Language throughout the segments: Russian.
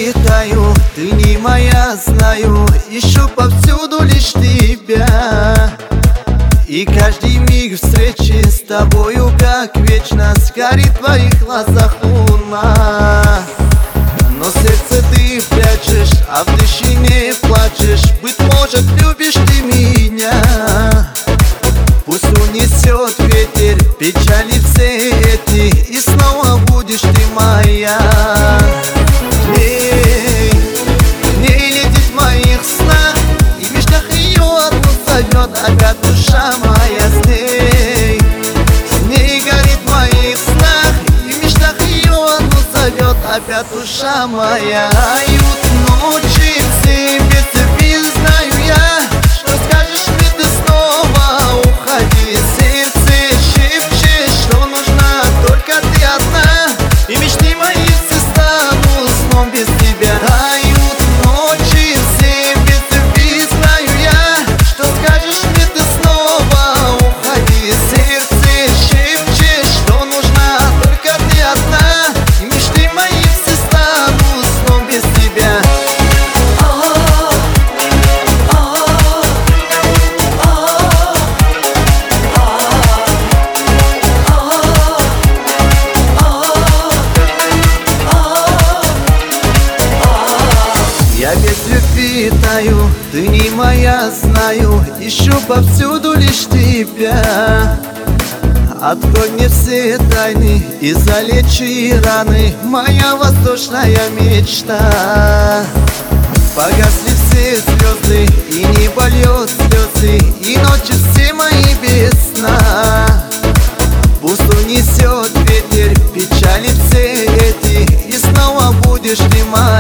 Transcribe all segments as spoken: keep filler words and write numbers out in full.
витаю, ты не моя, знаю, ищу повсюду лишь тебя. И каждый миг встречи с тобою, как вечность, горит в твоих глазах луна. Но сердце ты прячешь, а в тишине плачешь. Быть может, любишь ты меня. Пусть унесет ветер печали все эти, и снова будешь ты моя. В ней, в ней летит в моих снах, и в мечтах ее одну зовет опять душа моя. С ней, с ней горит в моих снах, и в мечтах ее одну зовет опять душа моя. Ают ночи все без тебя, знаю я, что скажешь мне ты снова уходи. Сердце шепчет, что нужна только ты одна, и мечты мои все станут сном без тебя. Ают ночи все без тебя, знаю я, что скажешь мне ты снова уходи. Сердце шепчет, что нужна только ты одна, и мечты мои все станут сном без тебя. Я без любви таю, ты не моя, знаю, ищу повсюду лишь тебя. Открой мне все тайны и залечи раны, моя воздушная мечта. Погасли все слезы, и небо льет слезы, и ночи все мои без сна. Пусть унесет ветер печали все эти, и снова будешь ты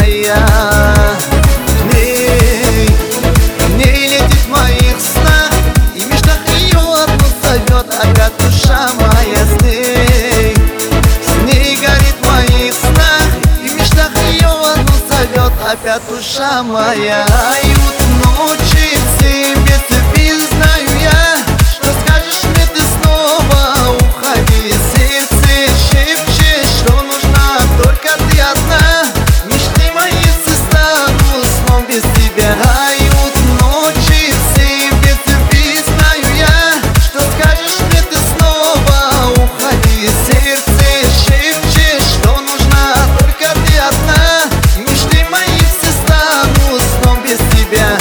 моя. В ней, в ней летит в моих снах, и в мечтах ее одну зовет опять душа моя. С ней, с ней горит в моих снах, и в мечтах ее одну зовет опять душа моя. Ают ночи все без тебя, знаю я, что скажешь мне ты снова уходи. Сердце шепчет, что нужна только ты одна, мечты мои все станут сном без тебя. Ают ночи все без тебя, знаю я, что скажешь мне ты снова уходи. Сердце шепчет, что нужна только ты одна, и мечты мои все станут сном без тебя.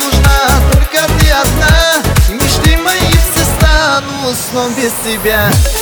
Сном без тебя.